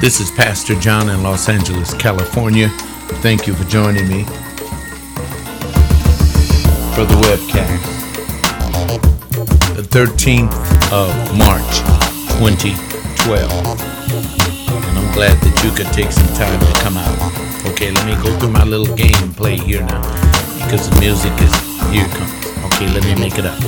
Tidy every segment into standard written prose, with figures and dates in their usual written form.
This is Pastor John in Los Angeles, California. Thank you for joining me for the webcast. The 13th of March, 2012. And I'm glad that you could take some time to come out. Okay, let me go through my little gameplay here now, because the music is, here it comes. Okay, let me make it up.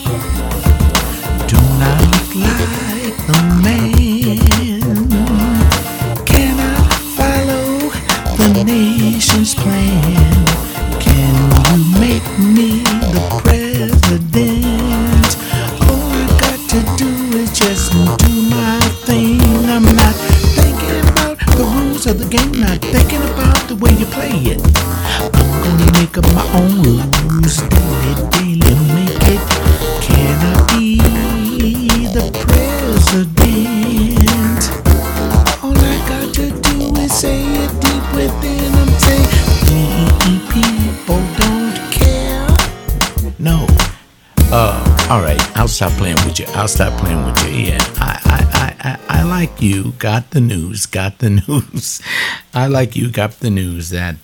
Do not look like the man. Cannot follow the nation's plan. Can you make me the president? All I got to do is just do my thing. I'm not thinking about the rules of the game, not thinking about the way you play it. I'm gonna make up my own rules, daily, make it. Can I be the president? All I got to do is say it deep within. I'm saying, we people don't care. No. All right. I'll stop playing with you. Yeah. I like you. Got the news. I like you. Got the news that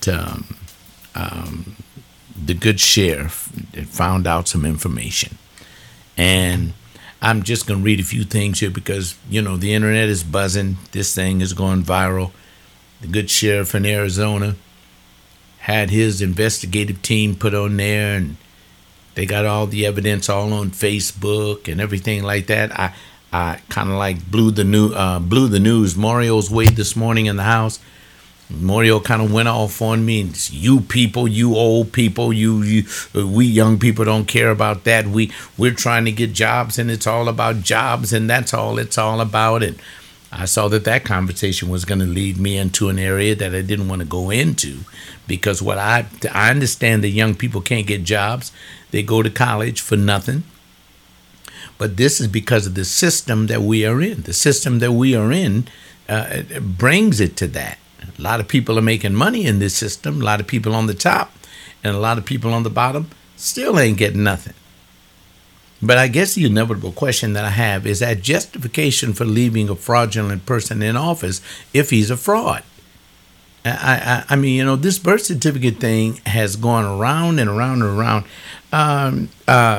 the good sheriff found out some information. And I'm just going to read a few things here because, you know, the internet is buzzing. This thing is going viral. The good sheriff in Arizona had his investigative team put on there, and they got all the evidence all on Facebook and everything like that. I kind of like blew the news. Mario's wait this morning in the house. Mario kind of went off on me. And you people, you old people, we young people don't care about that. We're trying to get jobs, and it's all about jobs, and that's all it's all about. And I saw that conversation was going to lead me into an area that I didn't want to go into, because what I understand that young people can't get jobs. They go to college for nothing. But this is because of the system that we are in. The system that we are in brings it to that. A lot of people are making money in this system. A lot of people on the top and a lot of people on the bottom still ain't getting nothing. But I guess the inevitable question that I have is that justification for leaving a fraudulent person in office if he's a fraud. I mean, you know, this birth certificate thing has gone around and around and around.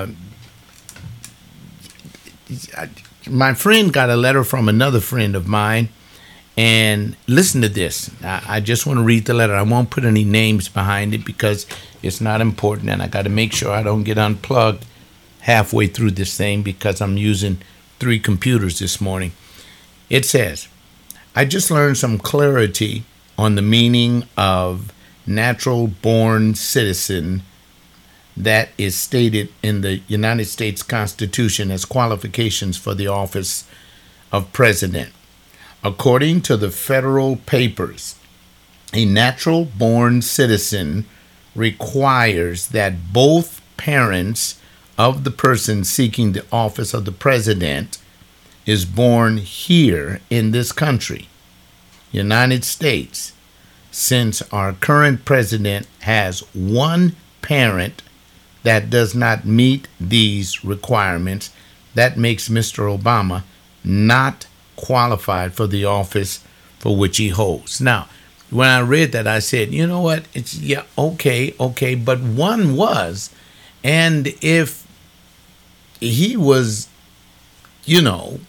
My friend got a letter from another friend of mine. And listen to this. I just want to read the letter. I won't put any names behind it because it's not important. And I got to make sure I don't get unplugged halfway through this thing because I'm using 3 computers this morning. It says, I just learned some clarity on the meaning of natural born citizen that is stated in the United States Constitution as qualifications for the office of president. According to the federal papers, a natural-born citizen requires that both parents of the person seeking the office of the president is born here in this country, United States. Since our current president has one parent that does not meet these requirements, that makes Mr. Obama not qualified for the office for which he holds. Now, when I read that, I said, you know what? It's okay, but one was, and if he was, you know,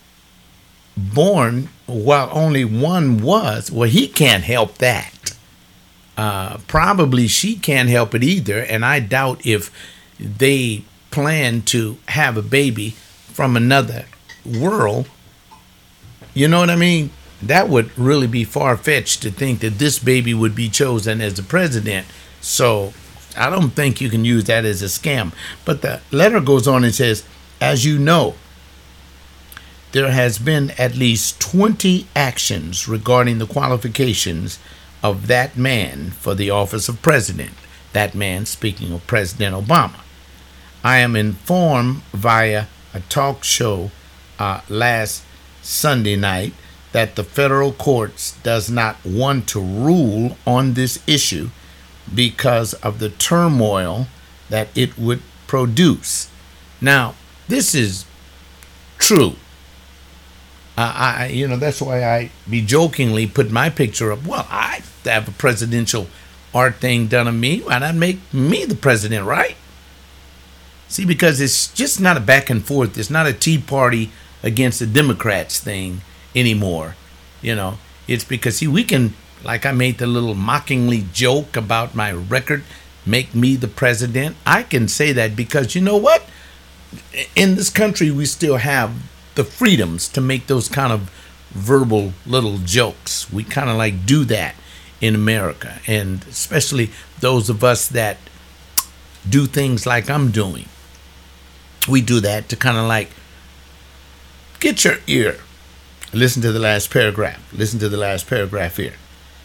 born while only one was, well, he can't help that. Probably she can't help it either, and I doubt if they plan to have a baby from another world. You know what I mean? That would really be far-fetched to think that this baby would be chosen as the president. So I don't think you can use that as a scam. But the letter goes on and says, as you know, there has been at least 20 actions regarding the qualifications of that man for the office of president. That man, speaking of President Obama. I am informed via a talk show last Sunday night that the federal courts does not want to rule on this issue because of the turmoil that it would produce. Now, this is true. That's why I be jokingly put my picture up. Well, I have a presidential art thing done of me. Why not make me the president, right? See, because it's just not a back and forth. It's not a Tea Party against the Democrats thing anymore. It's because, see, we can, like I made the little mockingly joke about my record, make me the president. I can say that because you know what? In this country, we still have the freedoms to make those kind of verbal little jokes. We kind of like do that in America, and especially those of us that do things like I'm doing. We do that to kind of like get your ear. Listen to the last paragraph. Listen to the last paragraph here.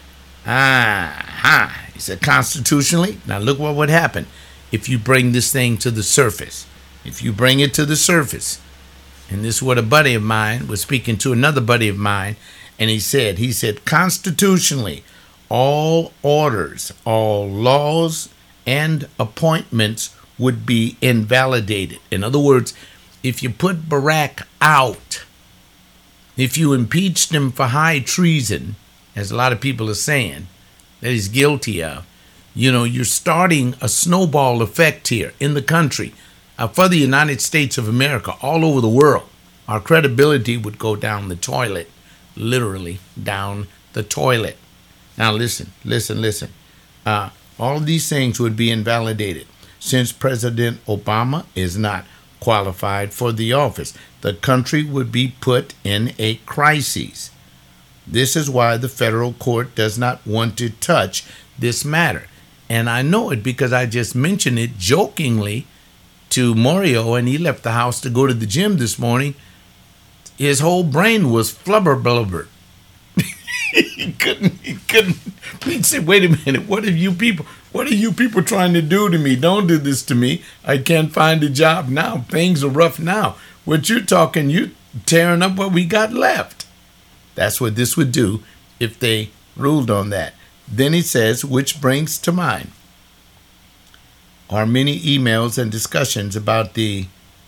He said constitutionally. Now look what would happen if you bring this thing to the surface. If you bring it to the surface. And this is what a buddy of mine was speaking to another buddy of mine, and he said, constitutionally, all orders, all laws, and appointments would be invalidated. In other words, if you put Barack out, if you impeached him for high treason, as a lot of people are saying, that he's guilty of, you're starting a snowball effect here in the country. For the United States of America, all over the world, our credibility would go down the toilet, literally down the toilet. Now listen. All of these things would be invalidated since President Obama is not qualified for the office. The country would be put in a crisis. This is why the federal court does not want to touch this matter. And I know it because I just mentioned it jokingly to Mario, and he left the house to go to the gym this morning. His whole brain was flubber blubber. He couldn't. He said, wait a minute, what are you people trying to do to me? Don't do this to me. I can't find a job now. Things are rough now. What you're talking, you tearing up what we got left. That's what this would do if they ruled on that. Then he says, which brings to mind are many emails and discussions about the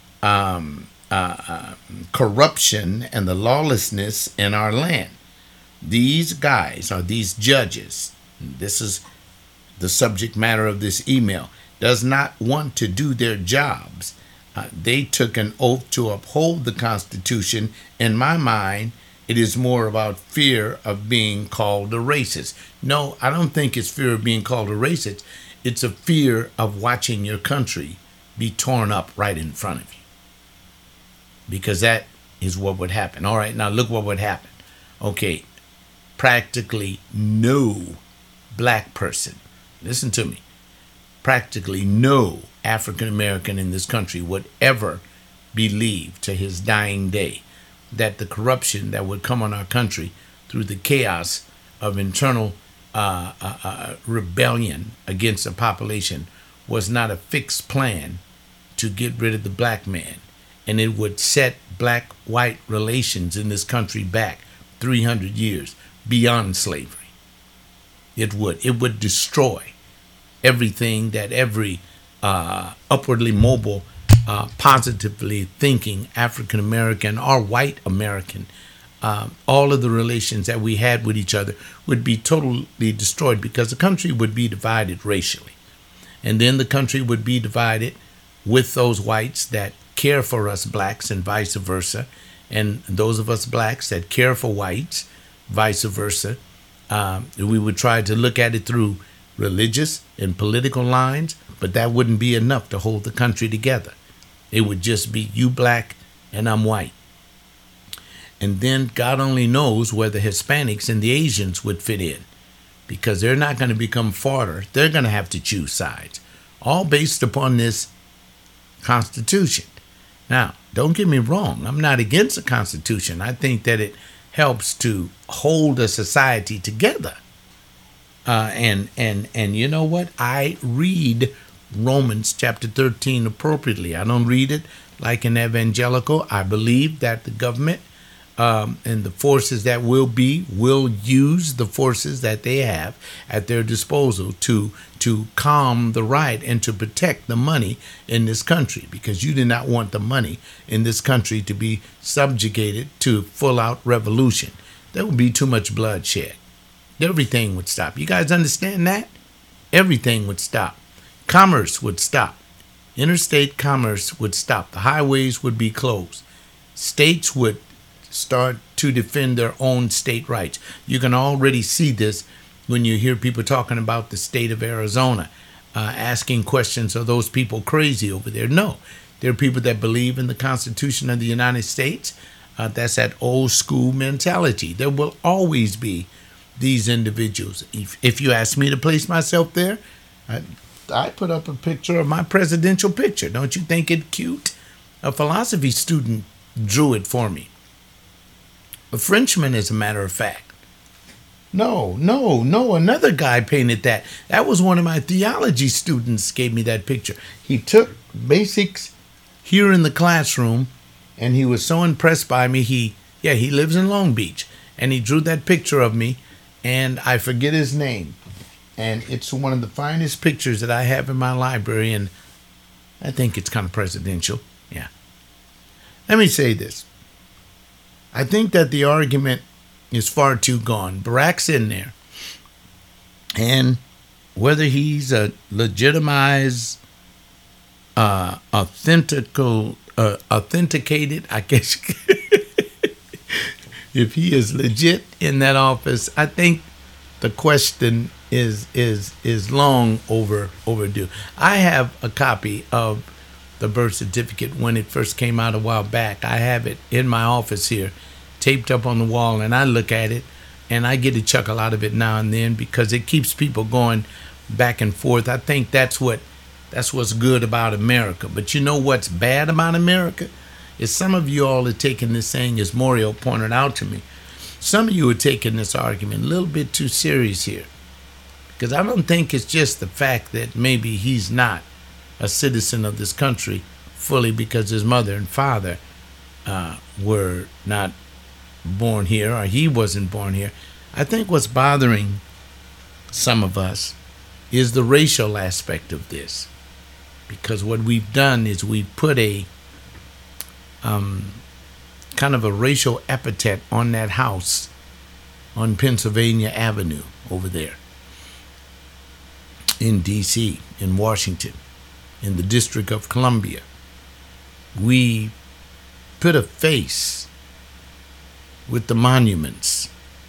corruption and the lawlessness in our land. These guys, or these judges, this is the subject matter of this email, does not want to do their jobs. They took an oath to uphold the Constitution. In my mind, it is more about fear of being called a racist. No, I don't think it's fear of being called a racist. It's a fear of watching your country be torn up right in front of you. Because that is what would happen. All right, now look what would happen. Okay, practically no black person, listen to me, practically no African American in this country would ever believe to his dying day that the corruption that would come on our country through the chaos of internal rebellion against the population was not a fixed plan to get rid of the black man. And it would set black-white relations in this country back 300 years beyond slavery. It would destroy everything that every upwardly mobile, positively thinking African American or white American, all of the relations that we had with each other would be totally destroyed because the country would be divided racially. And then the country would be divided with those whites that care for us blacks and vice versa, and those of us blacks that care for whites, vice versa. We would try to look at it through religious and political lines, but that wouldn't be enough to hold the country together. It would just be you black and I'm white. And then God only knows where the Hispanics and the Asians would fit in, because they're not going to become fodder. They're going to have to choose sides, all based upon this Constitution. Now, don't get me wrong. I'm not against the Constitution. I think that it helps to hold a society together. And you know what? I read Romans chapter 13 appropriately. I don't read it like an evangelical. I believe that the government and the forces that will use the forces that they have at their disposal to calm the riot and to protect the money in this country, because you do not want the money in this country to be subjugated to full out revolution. There would be too much bloodshed. Everything would stop. You guys understand that? Everything would stop. Commerce would stop. Interstate commerce would stop. The highways would be closed. States would start to defend their own state rights. You can already see this when you hear people talking about the state of Arizona, asking questions, are those people crazy over there? No, they're people that believe in the Constitution of the United States. That's that old school mentality. There will always be these individuals. If you ask me to place myself there, I put up a picture of my presidential picture. Don't you think it cute? A philosophy student drew it for me. A Frenchman, as a matter of fact. No, another guy painted that. That was one of my theology students gave me that picture. He took basics here in the classroom, and he was so impressed by me. He lives in Long Beach, and he drew that picture of me, and I forget his name. And it's one of the finest pictures that I have in my library, and I think it's kind of presidential. Yeah. Let me say this. I think that the argument is far too gone. Barack's in there. And whether he's a legitimized, authenticated, I guess, if he is legit in that office, I think the question is long overdue. I have a copy of the birth certificate when it first came out a while back. I have it in my office here, taped up on the wall, and I look at it, and I get a chuckle out of it now and then because it keeps people going back and forth. I think that's what's good about America. But you know what's bad about America? Is some of you all are taking this thing, as Mario pointed out to me, some of you are taking this argument a little bit too serious here. Because I don't think it's just the fact that maybe he's not a citizen of this country fully because his mother and father were not born here, or he wasn't born here. I think what's bothering some of us is the racial aspect of this. Because what we've done is we've put a kind of a racial epithet on that house on Pennsylvania Avenue over there in D.C., in Washington, in the District of Columbia. We put a face with the monuments.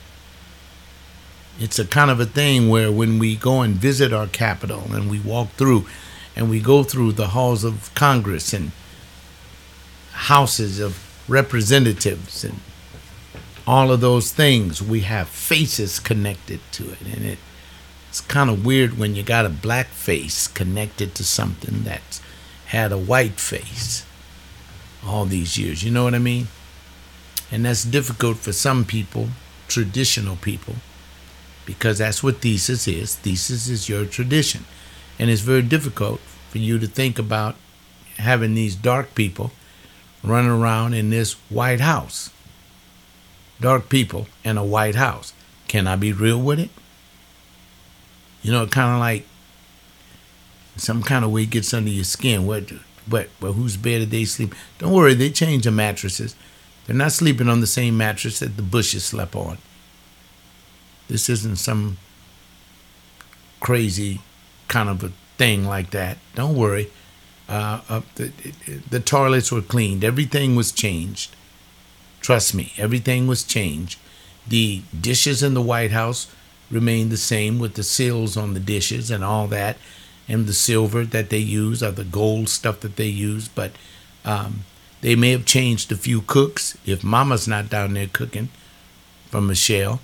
It's a kind of a thing where when we go and visit our capital and we walk through and we go through the halls of Congress and houses of representatives and all of those things, we have faces connected to it. And it's kind of weird when you got a black face connected to something that's had a white face all these years. You know what I mean? And that's difficult for some people, traditional people, because that's what thesis is. Thesis is your tradition. And it's very difficult for you to think about having these dark people running around in this White House. Dark people in a White House. Can I be real with it? You know, kind of like some kind of way gets under your skin. But whose bed did they sleep? Don't worry, they change the mattresses. They're not sleeping on the same mattress that the Bushes slept on. This isn't some crazy kind of a thing like that. Don't worry. The toilets were cleaned. Everything was changed. Trust me, everything was changed. The dishes in the White House remain the same with the seals on the dishes and all that, and the silver that they use or the gold stuff that they use. But they may have changed a few cooks if Mama's not down there cooking for Michelle.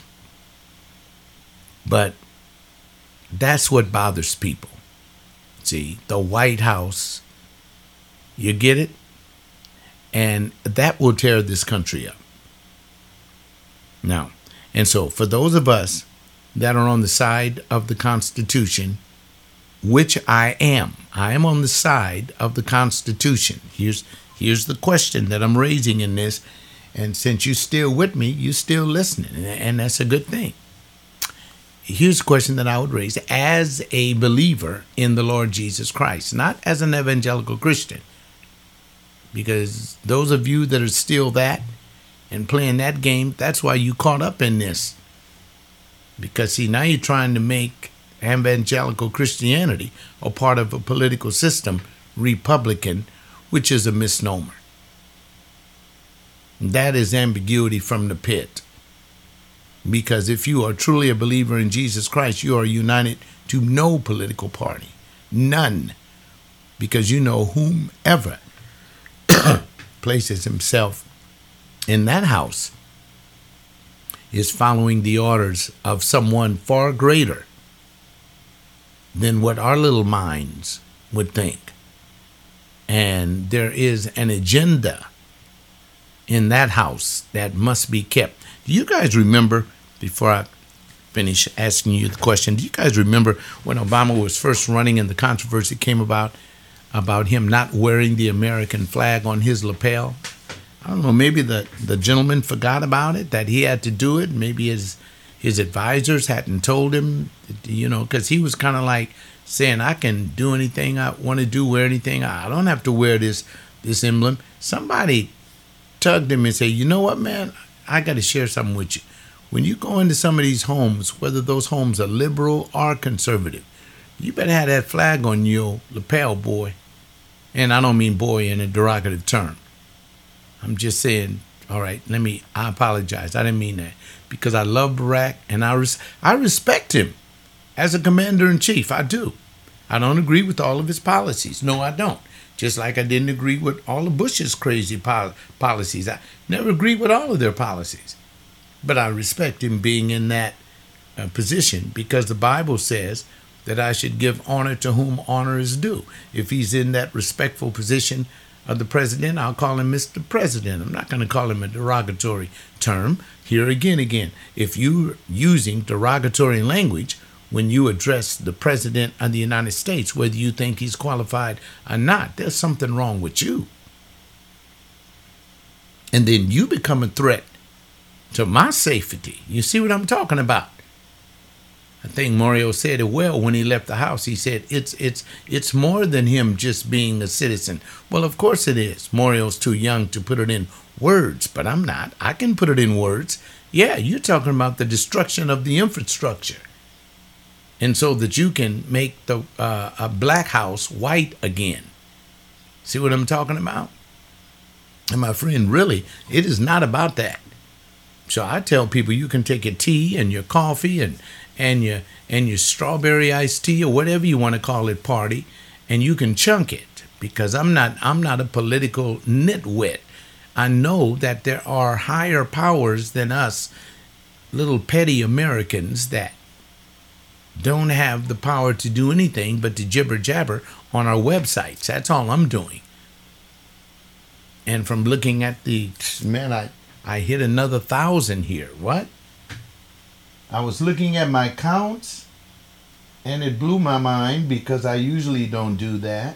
But that's what bothers people. See, the White House, you get it? And that will tear this country up. Now, and so for those of us that are on the side of the Constitution, which I am on the side of the Constitution. Here's the question that I'm raising in this, And since you're still with me, you're still listening, and that's a good thing. Here's a question that I would raise as a believer in the Lord Jesus Christ, not as an evangelical Christian, because those of you that are still that and playing that game, that's why you caught up in this. Because see, now you're trying to make evangelical Christianity a part of a political system, Republican, which is a misnomer. That is ambiguity from the pit. Because if you are truly a believer in Jesus Christ, you are united to no political party. None. Because you know whomever places himself in that house is following the orders of someone far greater than what our little minds would think. And there is an agenda in that house that must be kept. Do you guys remember, before I finish asking you the question, do you guys remember when Obama was first running and the controversy came about him not wearing the American flag on his lapel? I don't know, maybe the gentleman forgot about it, that he had to do it. Maybe his advisors hadn't told him, because he was kind of like saying, I can do anything I want to do, wear anything. I don't have to wear this emblem. Somebody tugged him and said, you know what, man? I got to share something with you. When you go into some of these homes, whether those homes are liberal or conservative, you better have that flag on your lapel, boy. And I don't mean boy in a derogative term. I'm just saying, all right, I apologize. I didn't mean that. Because I love Barack and I respect him as a commander-in-chief. I do. I don't agree with all of his policies. No, I don't. Just like I didn't agree with all of Bush's crazy policies. I never agreed with all of their policies. But I respect him being in that position because the Bible says that I should give honor to whom honor is due. If he's in that respectful position of the president, I'll call him Mr. President. I'm not going to call him a derogatory term. Here again, if you're using derogatory language when you address the president of the United States, whether you think he's qualified or not, there's something wrong with you. And then you become a threat to my safety. You see what I'm talking about? I think Mario said it well when he left the house. He said, it's more than him just being a citizen. Well, of course it is. Mario's too young to put it in words, but I'm not. I can put it in words. Yeah, you're talking about the destruction of the infrastructure. And so that you can make a black house white again. See what I'm talking about? And my friend, really, it is not about that. So I tell people you can take your tea and your coffee and your strawberry iced tea or whatever you want to call it party, and you can chunk it, because I'm not a political nitwit. I know that there are higher powers than us little petty Americans that don't have the power to do anything but to jibber jabber on our websites. That's all I'm doing. And from looking at I hit another 1,000 here. What? I was looking at my counts, and it blew my mind because I usually don't do that.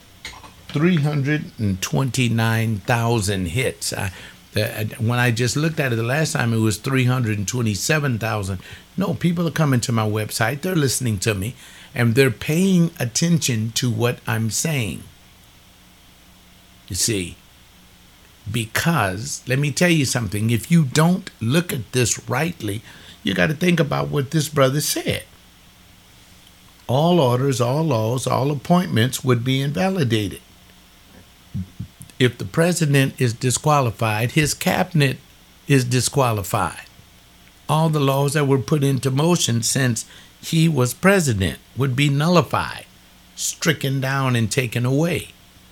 329,000 hits. When I just looked at it the last time, it was 327,000. No, people are coming to my website. They're listening to me, and they're paying attention to what I'm saying. You see, because let me tell you something. If you don't look at this rightly, you got to think about what this brother said. All orders, all laws, all appointments would be invalidated. If the president is disqualified, his cabinet is disqualified. All the laws that were put into motion since he was president would be nullified, stricken down, and taken away.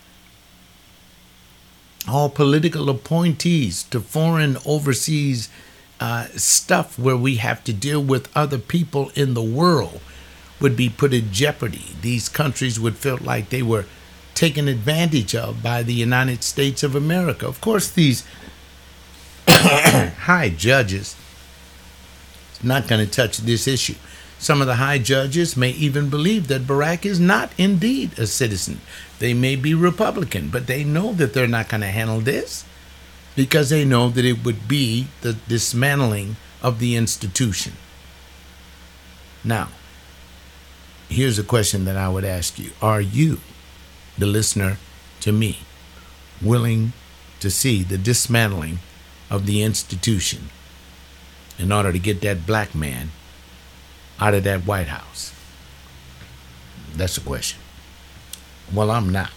All political appointees to foreign overseas stuff where we have to deal with other people in the world would be put in jeopardy. These countries would feel like they were taken advantage of by the United States of America. Of course, these high judges are not going to touch this issue. Some of the high judges may even believe that Barack is not indeed a citizen. They may be Republican, but they know that they're not going to handle this. because they know that it would be the dismantling of the institution. Now, here's a question that I would ask you. Are you, the listener to me, willing to see the dismantling of the institution in order to get that black man out of that White House? That's the question. Well, I'm not.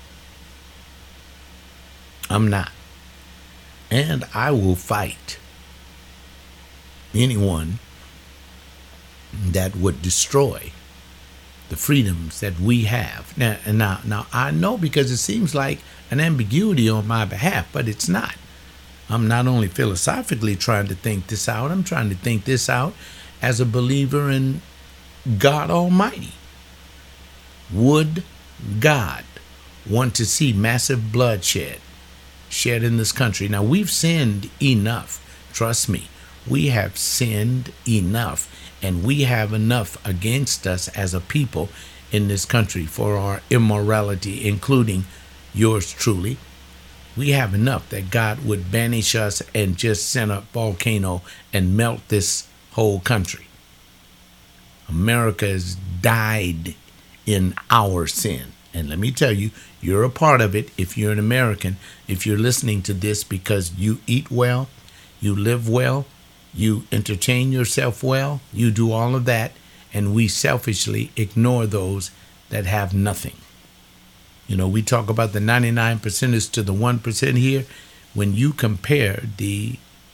I'm not. And I will fight anyone that would destroy the freedoms that we have. Now, I know, because it seems like an ambiguity on my behalf, but it's not. I'm not only philosophically trying to think this out, I'm trying to think this out as a believer in God Almighty. Would God want to see massive bloodshed shed in this country? Now, we've sinned enough. Trust me, we have sinned enough, and we have enough against us as a people in this country for our immorality, including yours truly. We have enough that God would banish us and just send a volcano and melt this whole country. America has died in our sin. And let me tell you, you're a part of it if you're an American. If you're listening to this because you eat well, you live well, you entertain yourself well, you do all of that, and we selfishly ignore those that have nothing. You know, we talk about the 99%ers to the 1% here. When you compare the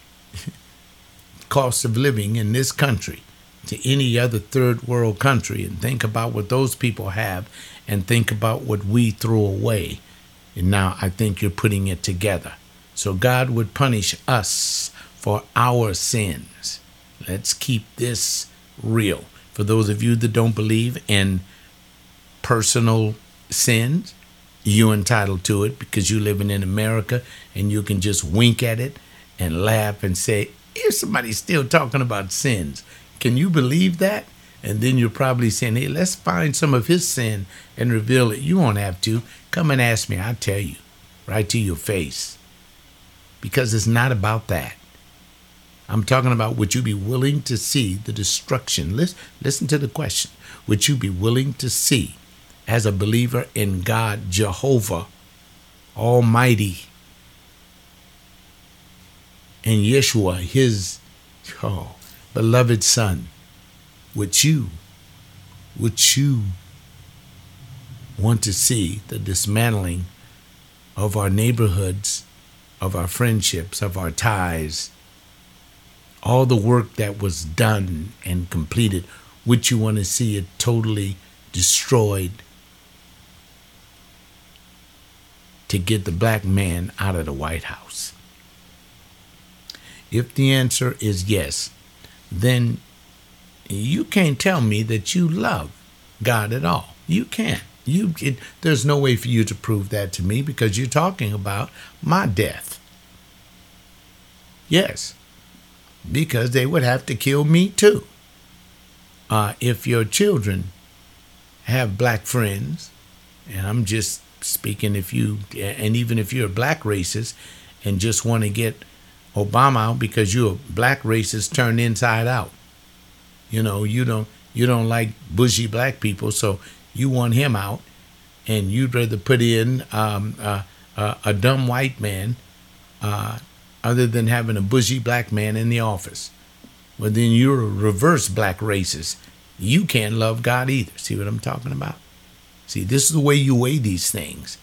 cost of living in this country to any other third world country, and think about what those people have, and think about what we throw away, and now I think you're putting it together. So God would punish us for our sins. Let's keep this real. For those of you that don't believe in personal sins, you're entitled to it because you're living in America, and you can just wink at it and laugh and say, here's somebody still talking about sins. Can you believe that? And then you're probably saying, hey, let's find some of his sin and reveal it. You won't have to. Come and ask me. I'll tell you right to your face. Because it's not about that. I'm talking about, would you be willing to see the destruction? Listen to the question. Would you be willing to see, as a believer in God, Jehovah Almighty, and Yeshua, his beloved Son, would you want to see the dismantling of our neighborhoods, of our friendships, of our ties, all the work that was done and completed? Would you want to see it totally destroyed to get the black man out of the White House? If the answer is yes, then you can't tell me that you love God at all. You can't. There's no way for you to prove that to me, because you're talking about my death. Yes, because they would have to kill me too. If your children have black friends, and I'm just speaking, and even if you're a black racist and just want to get Obama out because you're a black racist turned inside out. You know, you don't like bougie black people, so you want him out, and you'd rather put in a dumb white man other than having a bougie black man in the office. Well, then you're a reverse black racist. You can't love God either. See what I'm talking about? See, this is the way you weigh these things.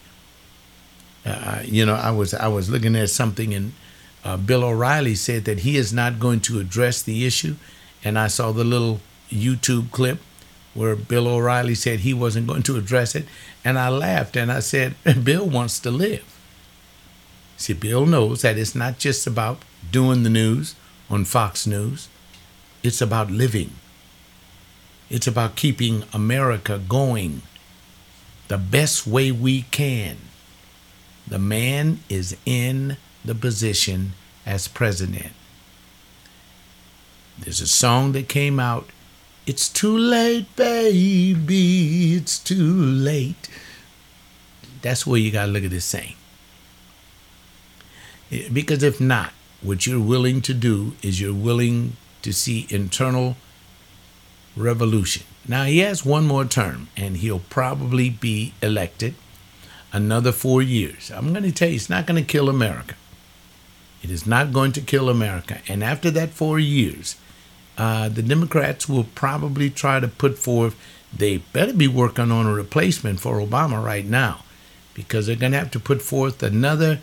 I was looking at something, and Bill O'Reilly said that he is not going to address the issue. And I saw the little YouTube clip where Bill O'Reilly said he wasn't going to address it. And I laughed and I said, Bill wants to live. See, Bill knows that it's not just about doing the news on Fox News. It's about living. It's about keeping America going the best way we can. The man is in the position as president. There's a song that came out, "It's too late, baby, it's too late." That's where you got to look at this saying. Because if not, what you're willing to do is you're willing to see internal revolution. Now, he has one more term, and he'll probably be elected another 4 years. I'm going to tell you, it's not going to kill America. It is not going to kill America. And after that 4 years, the Democrats will probably try to put forth, they better be working on a replacement for Obama right now, because they're going to have to put forth another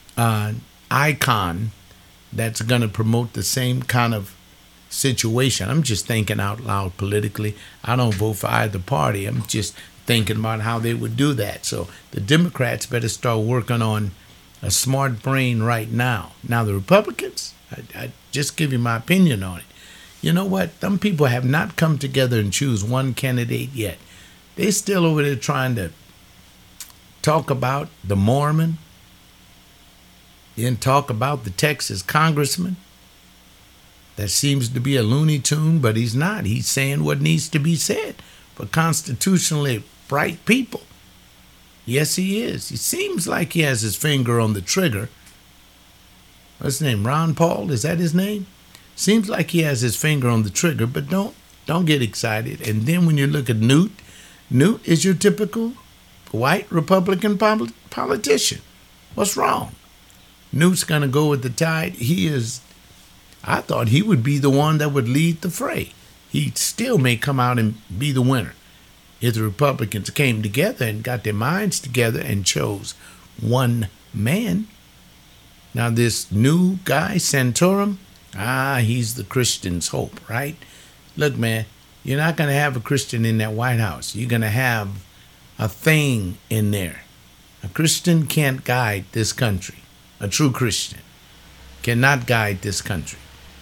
icon that's going to promote the same kind of situation. I'm just thinking out loud politically. I don't vote for either party. I'm just thinking about how they would do that. So the Democrats better start working on a smart brain right now. Now, the Republicans, I just give you my opinion on it. You know what? Some people have not come together and choose one candidate yet. They're still over there trying to talk about the Mormon, then talk about the Texas congressman. That seems to be a Looney Tune, but he's not. He's saying what needs to be said for constitutionally bright people. Yes, he is. He seems like he has his finger on the trigger. What's his name? Ron Paul? Is that his name? Seems like he has his finger on the trigger, but don't get excited. And then when you look at Newt is your typical white Republican politician. What's wrong? Newt's going to go with the tide. I thought he would be the one that would lead the fray. He still may come out and be the winner if the Republicans came together and got their minds together and chose one man. Now, this new guy, Santorum, he's the Christian's hope, right? Look, man, you're not going to have a Christian in that White House. You're going to have a thing in there. A Christian can't guide this country. A true Christian cannot guide this country.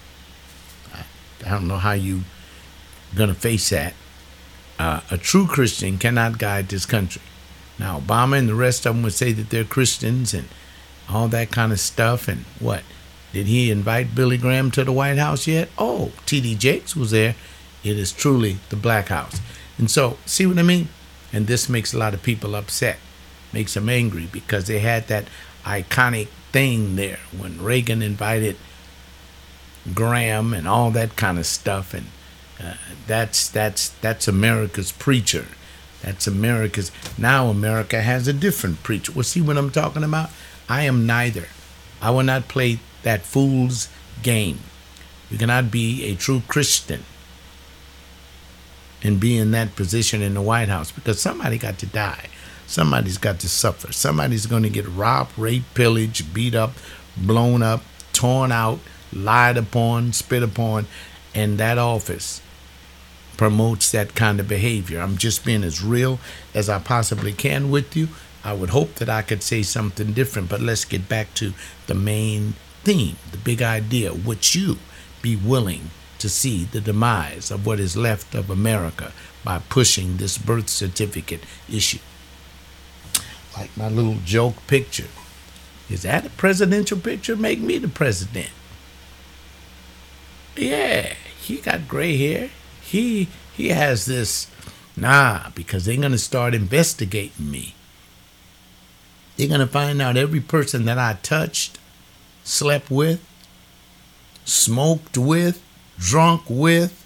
I don't know how you're going to face that. A true Christian cannot guide this country. Now, Obama and the rest of them would say that they're Christians and all that kind of stuff. And what? Did he invite Billy Graham to the White House yet? Oh, T.D. Jakes was there. It is truly the Black House. And so, see what I mean? And this makes a lot of people upset. Makes them angry because they had that iconic thing there when Reagan invited Graham and all that kind of stuff. And that's America's preacher. That's America's. Now America has a different preacher. Well, see what I'm talking about? I am neither. I will not play that fool's game. You cannot be a true Christian and be in that position in the White House, because somebody got to die. Somebody's got to suffer. Somebody's going to get robbed, raped, pillaged, beat up, blown up, torn out, lied upon, spit upon, and that office promotes that kind of behavior. I'm just being as real as I possibly can with you. I would hope that I could say something different, but let's get back to the main theme, the big idea. Would you be willing to see the demise of what is left of America by pushing this birth certificate issue? Like my little joke picture. Is that a presidential picture? Make me the president. Yeah, he got gray hair. He has this, because they're going to start investigating me. They're going to find out every person that I touched, slept with, smoked with, drunk with.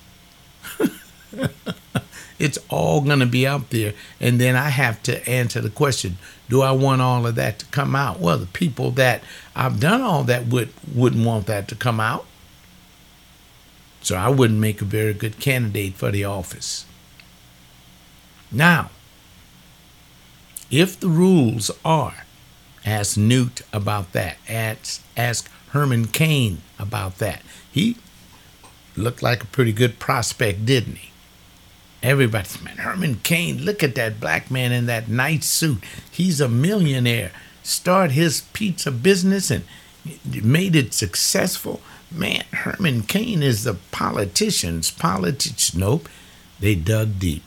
It's all going to be out there. And then I have to answer the question, do I want all of that to come out? Well, the people that I've done all that wouldn't want that to come out. So I wouldn't make a very good candidate for the office. Now, if the rules are, ask Newt about that. Ask Herman Cain about that. He looked like a pretty good prospect, didn't he? Everybody's, man, Herman Cain, look at that black man in that nice suit. He's a millionaire. Start his pizza business and made it successful. Man, Herman Cain is the politicians. Nope. They dug deep.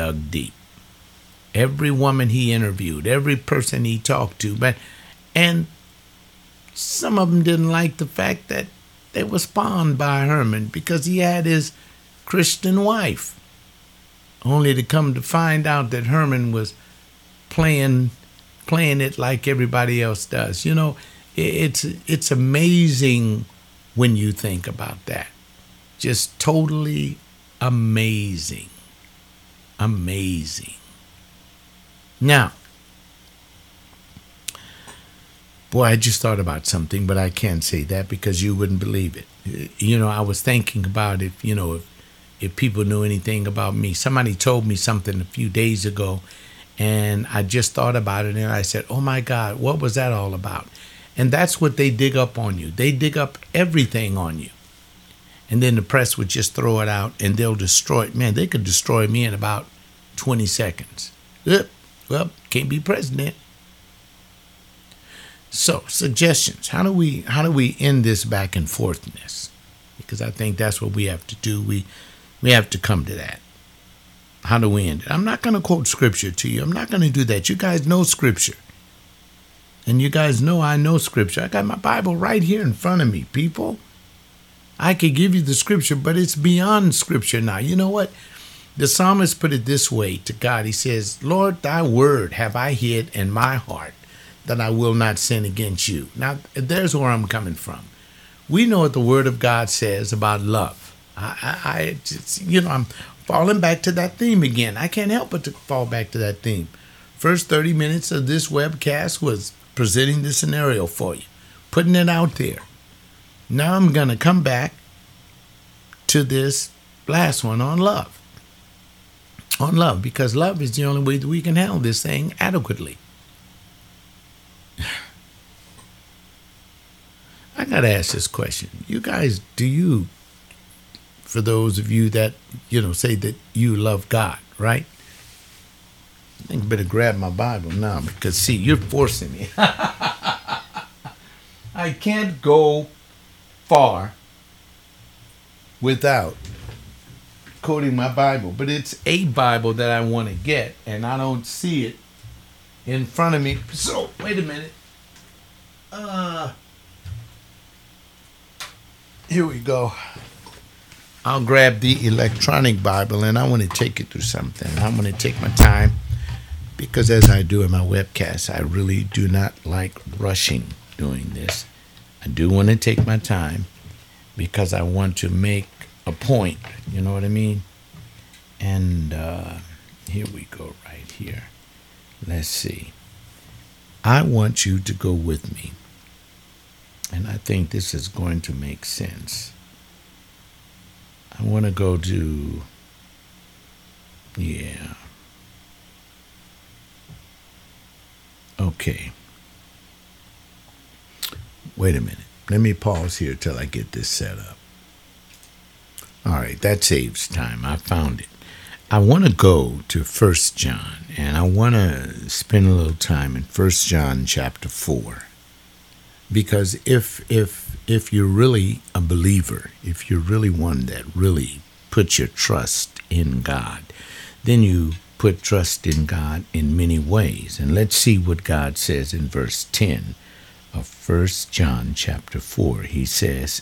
Every woman he interviewed, every person he talked to, and some of them didn't like the fact that they were spawned by Herman because he had his Christian wife. Only to come to find out that Herman was playing it like everybody else does. You know, It's amazing when you think about that. Just totally amazing. Amazing. Now, boy, I just thought about something, but I can't say that because you wouldn't believe it. I was thinking about if people knew anything about me. Somebody told me something a few days ago, and I just thought about it, and I said, oh my God, what was that all about? And that's what they dig up on you. They dig up everything on you. And then the press would just throw it out, and they'll destroy it. Man, they could destroy me in about 20 seconds. Well, can't be president. So, suggestions. How do we end this back and forthness? Because I think that's what we have to do. We have to come to that. How do we end it? I'm not going to quote scripture to you. I'm not going to do that. You guys know scripture. And you guys know I know scripture. I got my Bible right here in front of me, people. I could give you the scripture, but it's beyond scripture now. You know what? The psalmist put it this way to God. He says, Lord, thy word have I hid in my heart, that I will not sin against you. Now, there's where I'm coming from. We know what the word of God says about love. I'm falling back to that theme again. I can't help but to fall back to that theme. First 30 minutes of this webcast was presenting the scenario for you, putting it out there. Now I'm going to come back to this last one on love. On love, because love is the only way that we can handle this thing adequately. I got to ask this question. You guys, for those of you that, say that you love God, right? I think I better grab my Bible now because, see, you're forcing me. I can't go far without quoting my Bible, but it's a Bible that I want to get, and I don't see it in front of me. So, wait a minute. Here we go. I'll grab the electronic Bible, and I want to take it through something. I want to take my time because, as I do in my webcast, I really do not like rushing doing this. I do want to take my time because I want to make a point. You know what I mean? And here we go right here. Let's see. I want you to go with me. And I think this is going to make sense. I want to go to, okay. Wait a minute. Let me pause here till I get this set up. All right, that saves time. I found it. I want to go to 1 John, and I want to spend a little time in 1 John chapter 4. Because if you're really a believer, if you're really one that really puts your trust in God, then you put trust in God in many ways. And let's see what God says in verse 10 of 1 John chapter 4. He says,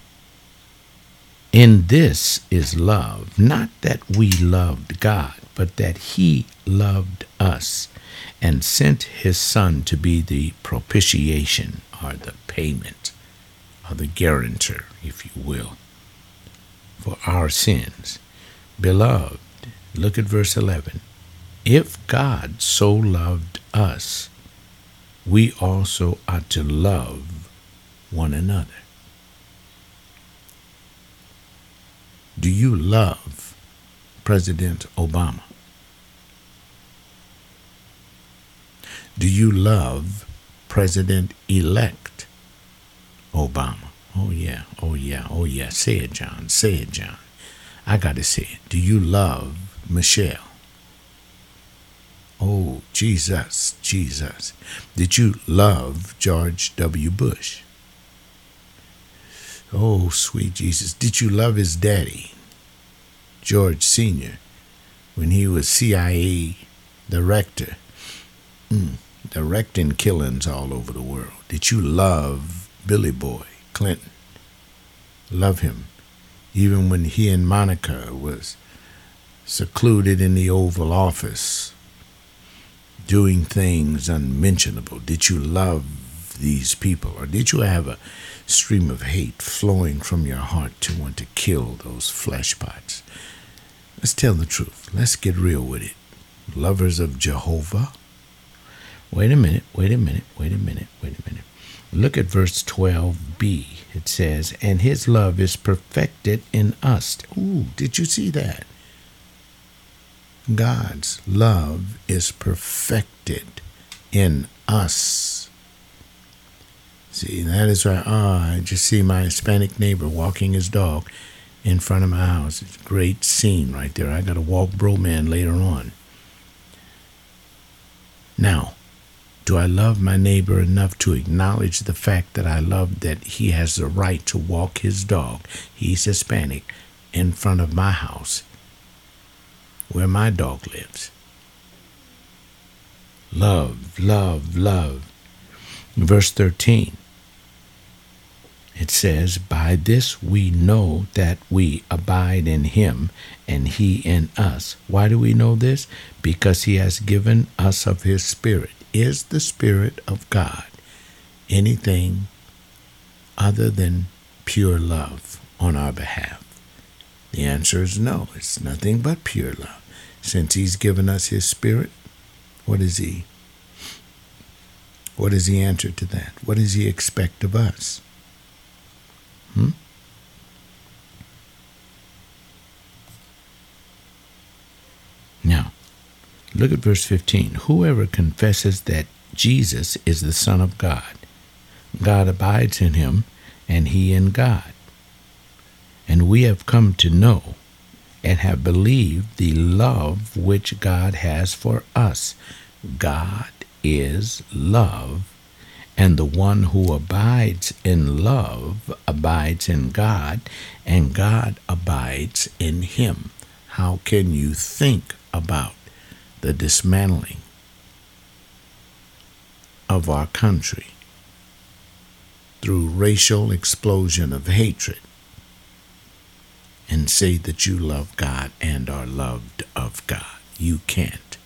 in this is love, not that we loved God, but that he loved us and sent his Son to be the propitiation, or the payment, or the guarantor, if you will, for our sins. Beloved, look at verse 11. If God so loved us, we also ought to love one another. Do you love President Obama? Do you love President-elect Obama? Oh yeah. Say it, John. I got to say it. Do you love Michelle? Oh, Jesus. Did you love George W. Bush? Oh, sweet Jesus. Did you love his daddy, George Sr., when he was CIA director, directing killings all over the world? Did you love Billy Boy Clinton? Love him, even when he and Monica was secluded in the Oval Office, doing things unmentionable? Did you love love these people? Or did you have a stream of hate flowing from your heart to want to kill those flesh pots? Let's tell the truth. Let's get real with it. Lovers of Jehovah. Wait a minute. Look at verse 12b. It says, and his love is perfected in us. Ooh, did you see that? God's love is perfected in us. See, that is right. I just see my Hispanic neighbor walking his dog in front of my house. It's a great scene right there. I got to walk bro man later on. Now, do I love my neighbor enough to acknowledge the fact that I love that he has the right to walk his dog, he's Hispanic, in front of my house where my dog lives? Love, love, love. Verse 13, it says, by this we know that we abide in him and he in us. Why do we know this? Because he has given us of his Spirit. Is the Spirit of God anything other than pure love on our behalf? The answer is no. It's nothing but pure love. Since he's given us his Spirit, what is he? What is the answer to that? What does he expect of us? Now, look at verse 15. Whoever confesses that Jesus is the Son of God, God abides in him, and he in God. And we have come to know and have believed the love which God has for us. God is love, and the one who abides in love abides in God, and God abides in him. How can you think about the dismantling of our country through racial explosion of hatred and say that you love God and are loved of God? You can't.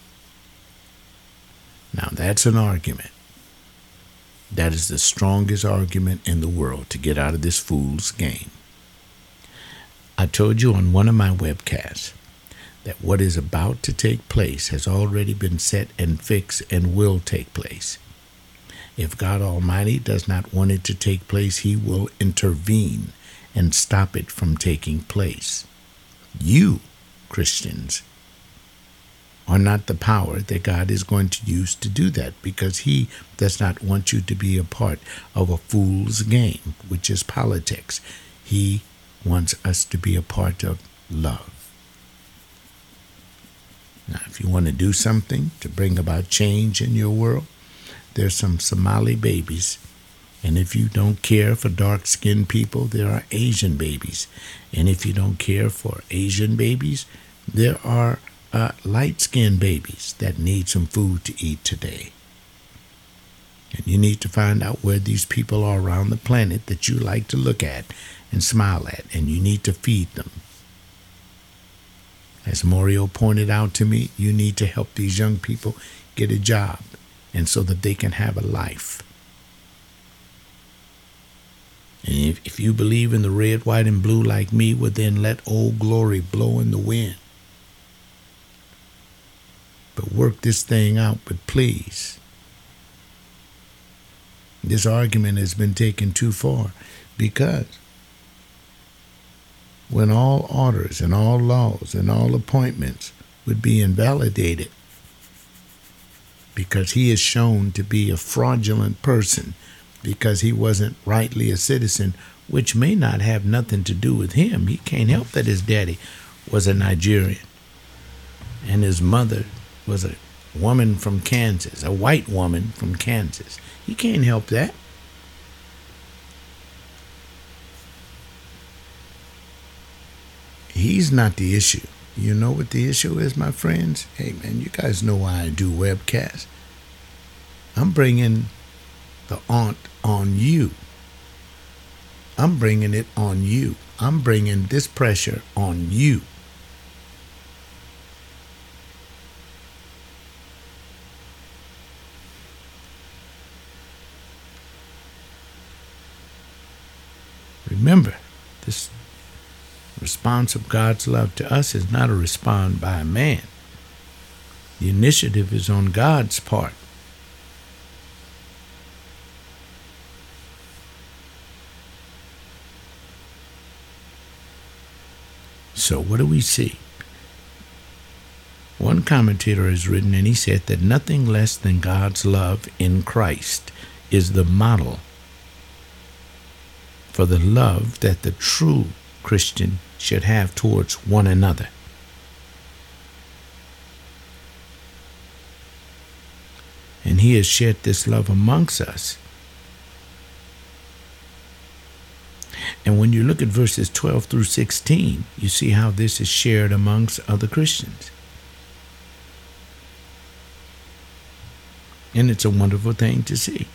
Now that's an argument. That is the strongest argument in the world to get out of this fool's game. I told you on one of my webcasts that what is about to take place has already been set and fixed and will take place. If God Almighty does not want it to take place, he will intervene and stop it from taking place. You, Christians, are not the power that God is going to use to do that, because he does not want you to be a part of a fool's game, which is politics. He wants us to be a part of love. Now, if you want to do something to bring about change in your world, there's some Somali babies. And if you don't care for dark-skinned people, there are Asian babies. And if you don't care for Asian babies, there are light-skinned babies that need some food to eat today. And you need to find out where these people are around the planet that you like to look at and smile at, and you need to feed them. As Mario pointed out to me, you need to help these young people get a job, and so that they can have a life. And if you believe in the red, white, and blue like me, well then let Old Glory blow in the wind. But work this thing out, but please. This argument has been taken too far, because when all orders and all laws and all appointments would be invalidated because he is shown to be a fraudulent person, because he wasn't rightly a citizen, which may not have nothing to do with him. He can't help that his daddy was a Nigerian and his mother was a woman from Kansas, a white woman from Kansas. He can't help that. He's not the issue. You know what the issue is, my friends? Hey, man, you guys know why I do webcasts. I'm bringing the aunt on you. I'm bringing it on you. I'm bringing this pressure on you. This response of God's love to us is not a response by a man. The initiative is on God's part. So what do we see? One commentator has written, and he said that nothing less than God's love in Christ is the model for the love that the true Christian should have towards one another. And he has shared this love amongst us. And when you look at verses 12 through 16, you see how this is shared amongst other Christians. And it's a wonderful thing to see.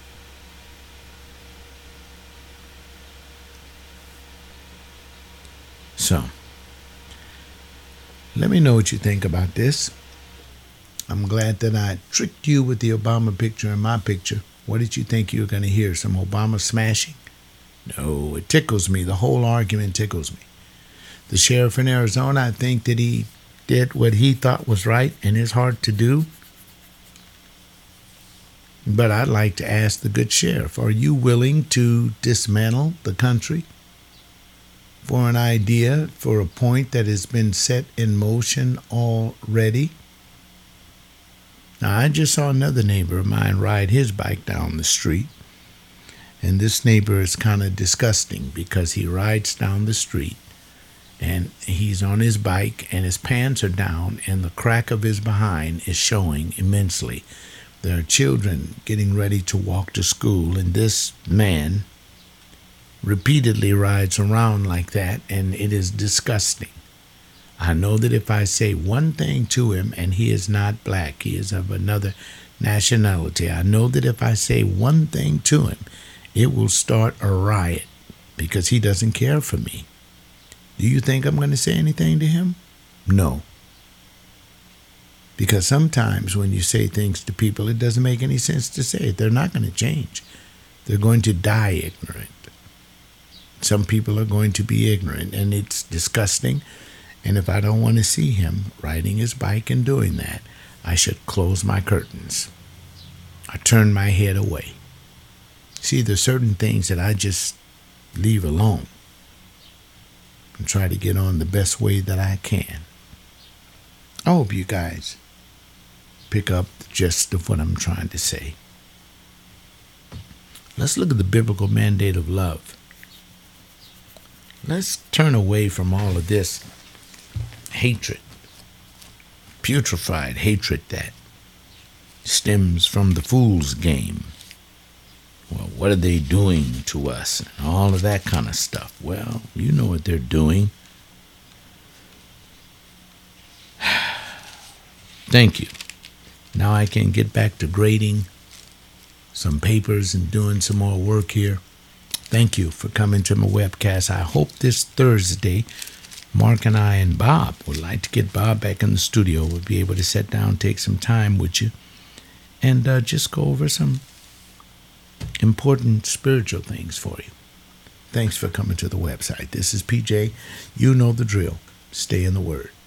So, let me know what you think about this. I'm glad that I tricked you with the Obama picture and my picture. What did you think you were going to hear? Some Obama smashing? No, it tickles me. The whole argument tickles me. The sheriff in Arizona, I think that he did what he thought was right in his heart to do. But I'd like to ask the good sheriff, are you willing to dismantle the country for an idea, for a point that has been set in motion already? Now, I just saw another neighbor of mine ride his bike down the street. And this neighbor is kind of disgusting because he rides down the street and he's on his bike and his pants are down and the crack of his behind is showing immensely. There are children getting ready to walk to school, and this man repeatedly rides around like that, and it is disgusting. I know that if I say one thing to him, and he is not black, he is of another nationality, I know that if I say one thing to him, it will start a riot because he doesn't care for me. Do you think I'm going to say anything to him? No. Because sometimes when you say things to people, it doesn't make any sense to say it. They're not going to change. They're going to die ignorant. Some people are going to be ignorant, and it's disgusting. And if I don't want to see him riding his bike and doing that, I should close my curtains. I turn my head away. See, there's certain things that I just leave alone and try to get on the best way that I can. I hope you guys pick up the gist of what I'm trying to say. Let's look at the biblical mandate of love. Let's turn away from all of this hatred, putrefied hatred that stems from the fool's game. Well, what are they doing to us? And all of that kind of stuff. Well, you know what they're doing. Thank you. Now I can get back to grading some papers and doing some more work here. Thank you for coming to my webcast. I hope this Thursday, Mark and I and Bob would like to get Bob back in the studio. We'll be able to sit down, take some time with you, and just go over some important spiritual things for you. Thanks for coming to the website. This is PJ. You know the drill. Stay in the Word.